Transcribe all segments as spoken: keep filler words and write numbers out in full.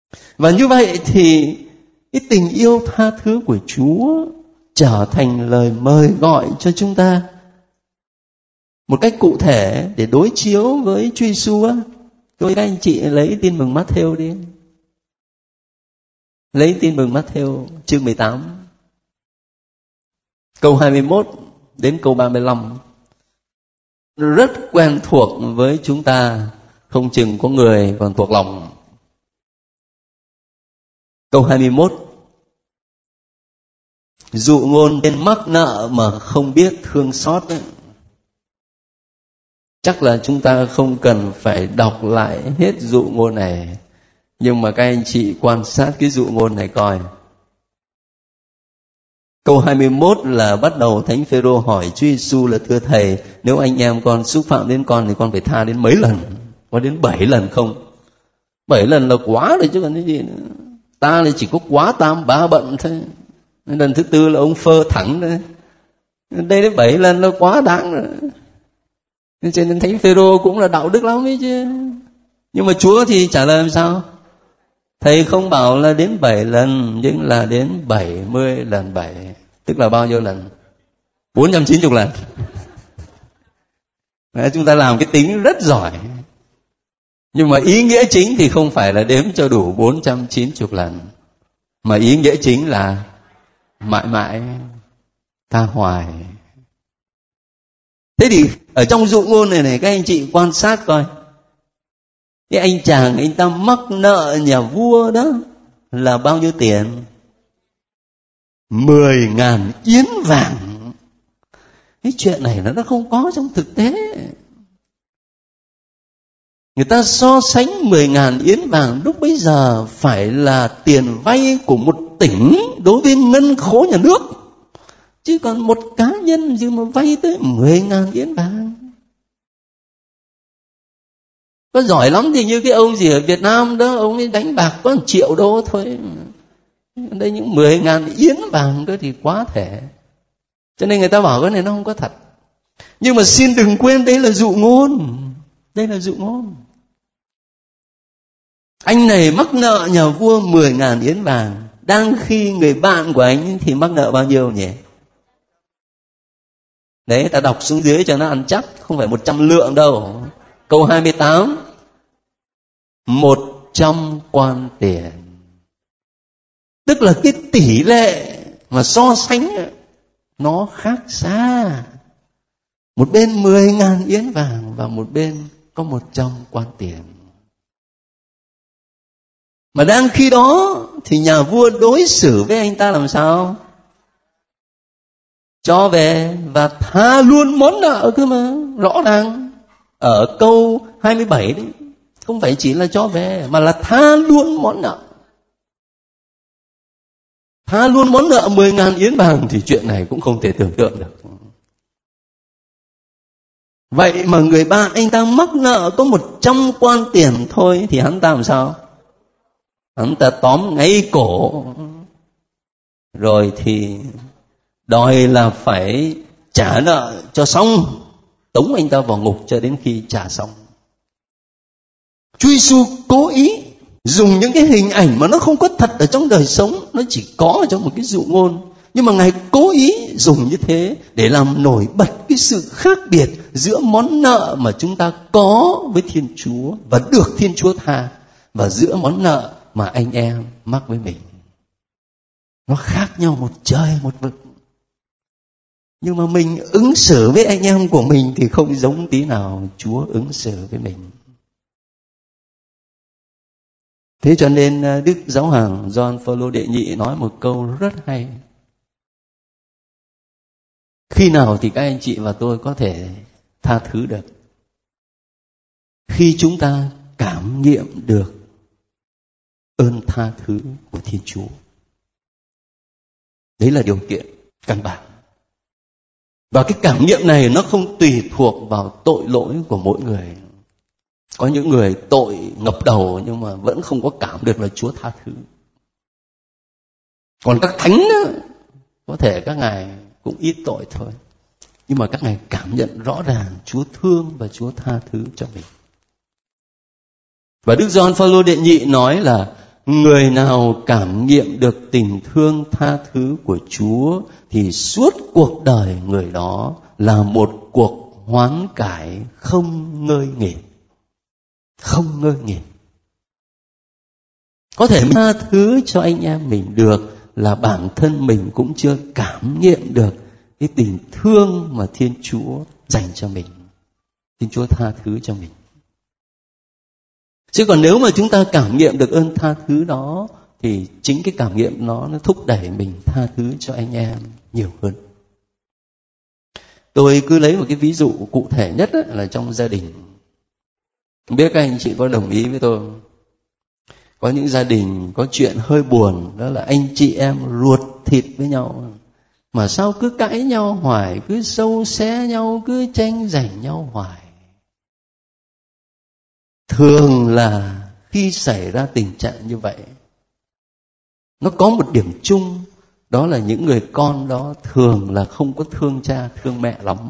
Và như vậy thì cái tình yêu tha thứ của Chúa trở thành lời mời gọi cho chúng ta một cách cụ thể để đối chiếu với Chúa Giêsu á. Tôi các anh chị lấy tin mừng Matthew đi. Lấy tin mừng Matthew chương mười tám, câu hai mươi mốt đến câu ba mươi lăm. Rất quen thuộc với chúng ta, không chừng có người còn thuộc lòng. Câu hai mươi mốt. Dụ ngôn tên mắc nợ mà không biết thương xót ấy. Chắc là chúng ta không cần phải đọc lại hết dụ ngôn này, nhưng mà các anh chị quan sát cái dụ ngôn này coi. Câu hai mươi mốt là bắt đầu Thánh Phêrô hỏi Chúa Giêsu là: thưa Thầy, nếu anh em con xúc phạm đến con thì con phải tha đến mấy lần? Có đến bảy lần không? Bảy lần là quá rồi chứ còn cái gì nữa. Ta thì chỉ có quá tam ba bận thôi. Lần thứ tư là ông phơ thẳng đấy. Đây đến bảy lần là quá đáng rồi. Cho nên Thánh Phêrô cũng là đạo đức lắm ấy chứ. Nhưng mà Chúa thì trả lời làm sao? Thầy không bảo là đến bảy lần, nhưng là đến bảy mươi lần bảy. Tức là bao nhiêu lần? bốn trăm chín mươi lần. Đấy, chúng ta làm cái tính rất giỏi. Nhưng mà ý nghĩa chính thì không phải là đếm cho đủ bốn trăm chín mươi lần. Mà ý nghĩa chính là mãi mãi tha hoài. Thế thì ở trong dụ ngôn này này, các anh chị quan sát coi. Cái anh chàng anh ta mắc nợ nhà vua đó là bao nhiêu tiền? Mười ngàn yến vàng. Cái chuyện này nó không có trong thực tế. Người ta so sánh mười ngàn yến vàng lúc bấy giờ phải là tiền vay của một tỉnh đối với ngân khố nhà nước. Chứ còn một cá nhân gì mà vay tới mười ngàn yến vàng. Có giỏi lắm thì như cái ông gì ở Việt Nam đó, ông ấy đánh bạc có một triệu đô thôi. Đây những mười ngàn yến vàng đó thì quá thể. Cho nên người ta bảo cái này nó không có thật. Nhưng mà xin đừng quên đây là dụ ngôn. Đây là dụ ngôn. Anh này mắc nợ nhà vua mười ngàn yến vàng. Đang khi người bạn của anh thì mắc nợ bao nhiêu nhỉ? Đấy, ta đọc xuống dưới cho nó ăn chắc. Không phải một trăm lượng đâu. Câu hai mươi tám. Một trăm quan tiền. Tức là cái tỷ lệ mà so sánh nó khác xa. Một bên mười ngàn yến vàng và một bên có một trăm quan tiền. Mà đang khi đó thì nhà vua đối xử với anh ta làm sao? Cho về và tha luôn món nợ cơ mà. Rõ ràng ở câu hai mươi bảy đấy, không phải chỉ là cho về mà là tha luôn món nợ. Tha luôn món nợ mười ngàn yến vàng thì chuyện này cũng không thể tưởng tượng được. Vậy mà người bạn anh ta mắc nợ có một trăm quan tiền thôi thì hắn ta làm sao? Hắn ta tóm ngay cổ. Rồi thì đòi là phải trả nợ cho xong. Tống anh ta vào ngục cho đến khi trả xong. Chúa Giêsu cố ý dùng những cái hình ảnh mà nó không có thật ở trong đời sống, nó chỉ có ở trong một cái dụ ngôn. Nhưng mà Ngài cố ý dùng như thế để làm nổi bật cái sự khác biệt giữa món nợ mà chúng ta có với Thiên Chúa và được Thiên Chúa tha, và giữa món nợ mà anh em mắc với mình. Nó khác nhau một trời một vực. Nhưng mà mình ứng xử với anh em của mình thì không giống tí nào Chúa ứng xử với mình. Thế cho nên Đức Giáo hoàng Gioan Phaolô đệ nhị nói một câu rất hay. Khi nào thì các anh chị và tôi có thể tha thứ được? Khi chúng ta cảm nghiệm được ơn tha thứ của Thiên Chúa. Đấy là điều kiện căn bản. Và cái cảm nghiệm này nó không tùy thuộc vào tội lỗi của mỗi người. Có những người tội ngập đầu nhưng mà vẫn không có cảm được là Chúa tha thứ. Còn các thánh đó, có thể các ngài cũng ít tội thôi, nhưng mà các ngài cảm nhận rõ ràng Chúa thương và Chúa tha thứ cho mình. Và Đức Gioan Phaolô đệ nhị nói là Người nào cảm nghiệm được tình thương tha thứ của Chúa thì suốt cuộc đời người đó là một cuộc hoán cải không ngơi nghỉ. Không ngơi nghỉ. Có thể mình tha thứ cho anh em mình được là bản thân mình cũng chưa cảm nghiệm được cái tình thương mà Thiên Chúa dành cho mình. Thiên Chúa tha thứ cho mình. Chứ còn nếu mà chúng ta cảm nghiệm được ơn tha thứ đó thì chính cái cảm nghiệm nó nó thúc đẩy mình tha thứ cho anh em nhiều hơn. Tôi cứ lấy một cái ví dụ cụ thể nhất là trong gia đình. Không biết các anh chị có đồng ý với tôi không? Có những gia đình có chuyện hơi buồn, đó là anh chị em ruột thịt với nhau, mà sao cứ cãi nhau hoài, cứ sâu xé nhau, cứ tranh giành nhau hoài. Thường là khi xảy ra tình trạng như vậy, nó có một điểm chung, đó là những người con đó thường là không có thương cha thương mẹ lắm.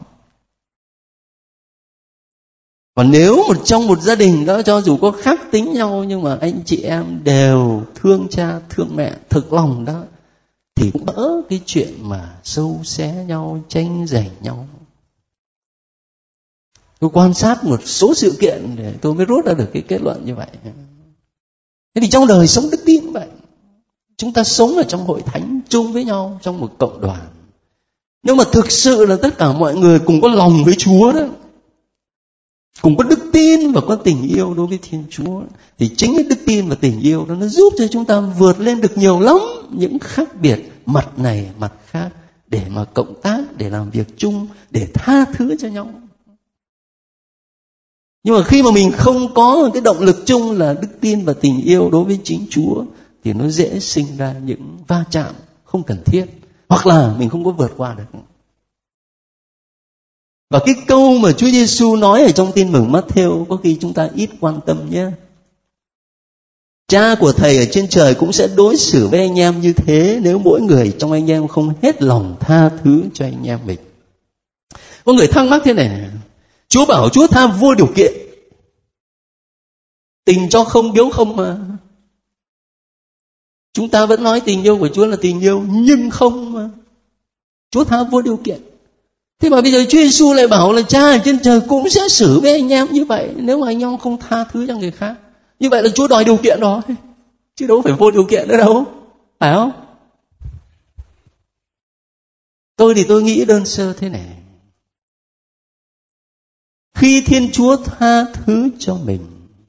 Còn nếu một trong một gia đình đó, cho dù có khác tính nhau nhưng mà anh chị em đều thương cha thương mẹ thực lòng đó, thì cũng đỡ cái chuyện mà sâu xé nhau, tranh giành nhau. Tôi quan sát một số sự kiện để tôi mới rút ra được cái kết luận như vậy. Thế thì trong đời sống đức tin cũng vậy. Chúng ta sống ở trong hội thánh chung với nhau, trong một cộng đoàn. Nhưng mà thực sự là tất cả mọi người cùng có lòng với Chúa đó, cùng có đức tin và có tình yêu đối với Thiên Chúa, thì chính cái đức tin và tình yêu đó nó giúp cho chúng ta vượt lên được nhiều lắm những khác biệt mặt này mặt khác, để mà cộng tác, để làm việc chung, để tha thứ cho nhau. Nhưng mà khi mà mình không có cái động lực chung là đức tin và tình yêu đối với chính Chúa, thì nó dễ sinh ra những va chạm không cần thiết, hoặc là mình không có vượt qua được. Và cái câu mà Chúa Giêsu nói ở trong Tin mừng Mát-thêu có khi chúng ta ít quan tâm nhé. Cha của thầy ở trên trời cũng sẽ đối xử với anh em như thế nếu mỗi người trong anh em không hết lòng tha thứ cho anh em mình. Có người thắc mắc thế này, Chúa bảo Chúa tha vô điều kiện, tình cho không biếu không mà. Chúng ta vẫn nói tình yêu của Chúa là tình yêu nhưng không mà. Chúa tha vô điều kiện. Thế mà bây giờ Chúa Giêsu lại bảo là Cha ở trên trời cũng sẽ xử với anh em như vậy nếu mà anh em không tha thứ cho người khác. Như vậy là Chúa đòi điều kiện đó, chứ đâu phải vô điều kiện nữa đâu, phải không? Tôi thì tôi nghĩ đơn sơ thế này. Khi Thiên Chúa tha thứ cho mình,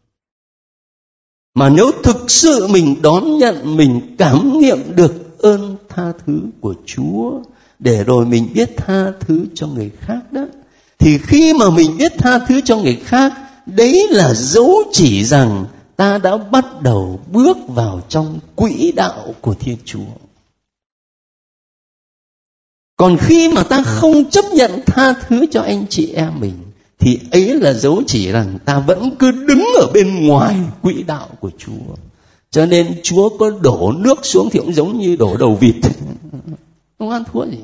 mà nếu thực sự mình đón nhận, mình cảm nghiệm được ơn tha thứ của Chúa, để rồi mình biết tha thứ cho người khác đó, thì khi mà mình biết tha thứ cho người khác, đấy là dấu chỉ rằng ta đã bắt đầu bước vào trong quỹ đạo của Thiên Chúa. Còn khi mà ta không chấp nhận tha thứ cho anh chị em mình, thì ấy là dấu chỉ rằng ta vẫn cứ đứng ở bên ngoài quỹ đạo của Chúa. Cho nên Chúa có đổ nước xuống thì cũng giống như đổ đầu vịt, không ăn thua gì.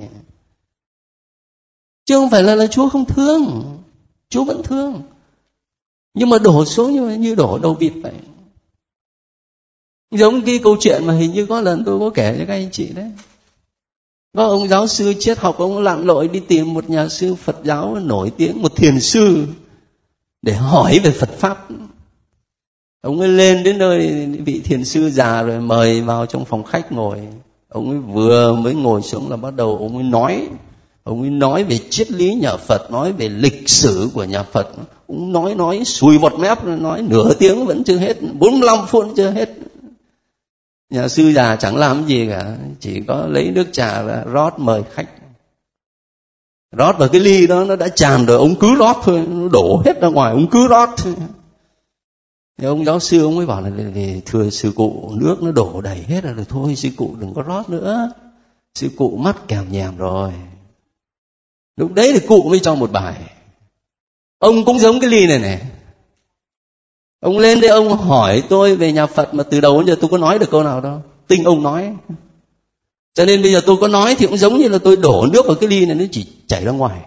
Chứ không phải là, là Chúa không thương, Chúa vẫn thương, nhưng mà đổ xuống như, như đổ đầu vịt vậy. Giống cái câu chuyện mà hình như có lần tôi có kể cho các anh chị đấy. Có ông giáo sư triết học, ông lặn lội đi tìm một nhà sư Phật giáo nổi tiếng, một thiền sư, để hỏi về Phật Pháp. Ông ấy lên đến nơi vị thiền sư già rồi, mời vào trong phòng khách ngồi. Ông ấy vừa mới ngồi xuống là bắt đầu ông ấy nói. Ông ấy nói về triết lý nhà Phật, nói về lịch sử của nhà Phật. Ông nói nói sùi một mép, nói nửa tiếng vẫn chưa hết, bốn mươi lăm phút chưa hết. Nhà sư già chẳng làm gì cả, chỉ có lấy nước trà ra rót mời khách. Rót vào cái ly đó nó đã tràn rồi, ông cứ rót thôi, nó đổ hết ra ngoài, ông cứ rót thôi. Thì ông giáo sư ông mới bảo là thưa sư cụ, nước nó đổ đầy hết rồi, thôi sư cụ đừng có rót nữa, sư cụ mắt kèm nhèm rồi. Lúc đấy thì cụ mới cho một bài. Ông cũng giống cái ly này này. Ông lên đây ông hỏi tôi về nhà Phật, mà từ đầu đến giờ tôi có nói được câu nào đâu, tinh ông nói. Cho nên bây giờ tôi có nói thì cũng giống như là tôi đổ nước vào cái ly này, nó chỉ chảy ra ngoài.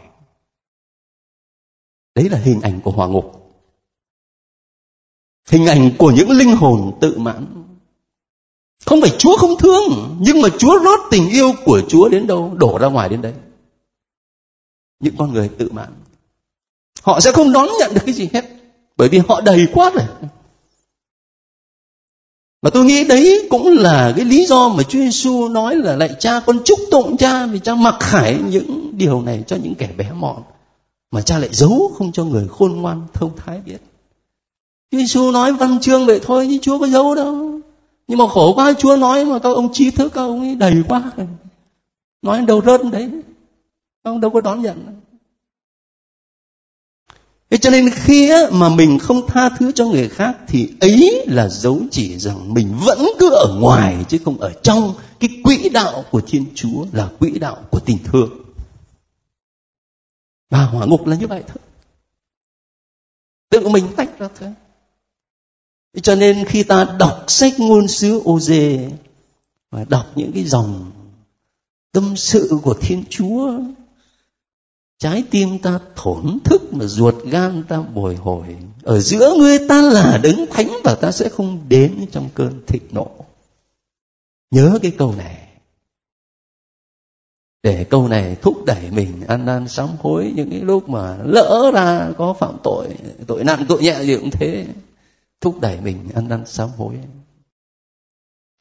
Đấy là hình ảnh của hỏa ngục, hình ảnh của những linh hồn tự mãn. Không phải Chúa không thương, nhưng mà Chúa rót tình yêu của Chúa đến đâu, đổ ra ngoài đến đấy. Những con người tự mãn, họ sẽ không đón nhận được cái gì hết, bởi vì họ đầy quá rồi. Mà tôi nghĩ đấy cũng là cái lý do mà Chúa Giêsu nói là lạy Cha, con chúc tụng Cha vì Cha mặc khải những điều này cho những kẻ bé mọn, mà Cha lại giấu không cho người khôn ngoan thông thái biết. Chúa Giêsu nói văn chương vậy thôi chứ Chúa có giấu đâu. Nhưng mà khổ quá, Chúa nói mà các ông trí thức, các ông ấy đầy quá, nói đâu rớt đấy, các ông đâu có đón nhận. Thế cho nên khi mà mình không tha thứ cho người khác thì ấy là dấu chỉ rằng mình vẫn cứ ở ngoài chứ không ở trong cái quỹ đạo của Thiên Chúa, là quỹ đạo của tình thương. Và hỏa ngục là như vậy thôi, tự mình tách ra thôi. Thế cho nên khi ta đọc sách ngôn sứ Ô-dê và đọc những cái dòng tâm sự của Thiên Chúa, trái tim ta thổn thức mà ruột gan ta bồi hồi. Ở giữa ngươi ta là đấng thánh và ta sẽ không đến trong cơn thịnh nộ. Nhớ cái câu này, để câu này thúc đẩy mình ăn năn sám hối những cái lúc mà lỡ ra có phạm tội, tội nặng tội nhẹ gì cũng thế, thúc đẩy mình ăn năn sám hối.